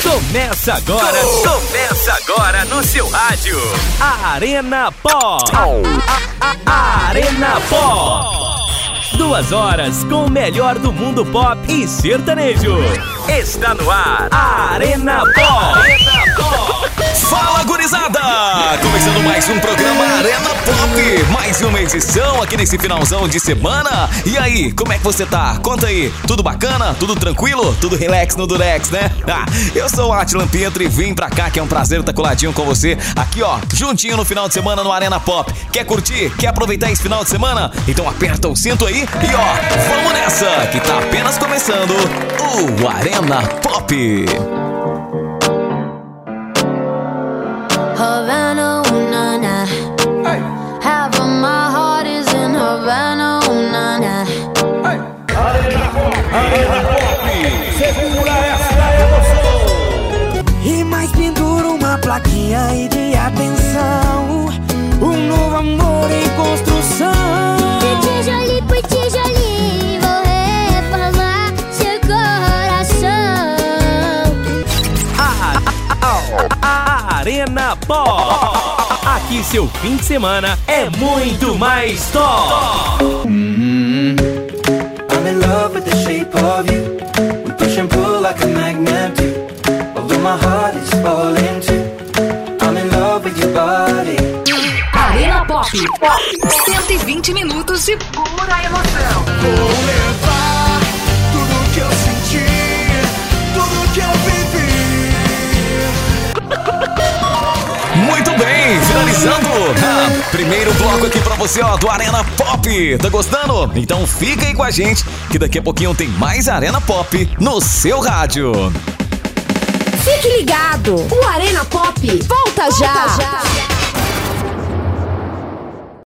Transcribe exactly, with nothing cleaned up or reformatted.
Começa agora, começa agora no seu rádio. A Arena Pop. A, a, a Arena Pop. Duas horas com o melhor do mundo pop e sertanejo. Está no ar a Arena Pop. Arena Pop. Fala, gurizada! Começando mais um programa Arena Pop. Mais uma edição aqui nesse finalzão de semana. E aí, como é que você tá? Conta aí. Tudo bacana? Tudo tranquilo? Tudo relax no Durex, né? Ah, eu sou o Atlan Pietro e vim pra cá que é um prazer estar coladinho com você. Aqui, ó, juntinho no final de semana no Arena Pop. Quer curtir? Quer aproveitar esse final de semana? Então aperta o cinto aí e ó, vamos nessa, que tá apenas começando o Arena Pop. Havana, ooh, na, na. Hey. Half of my heart is in Havana, ooh, na, na. Hey. Arena Pop, Arena Pop, segura essa emoção. E mais pendura uma plaquinha aí de atenção. Um novo amor em construção. Petit joli, petit joli, vou reformar seu coração. A, a, a, a Arena Pop. Aqui seu fim de semana é muito mais top. Mm-hmm. I'm in love with the shape of you. We push and pull like a magnet do. Although my heart is falling too. I'm in love with your body. Arena Pop. cento e vinte minutos de pura emoção. Vou levar tudo que eu senti, tudo que eu vivi. Muito bem, finalizando ah, primeiro bloco aqui pra você, ó, do Arena Pop. Tá gostando? Então fica aí com a gente, que daqui a pouquinho tem mais Arena Pop no seu rádio. Fique ligado, o Arena Pop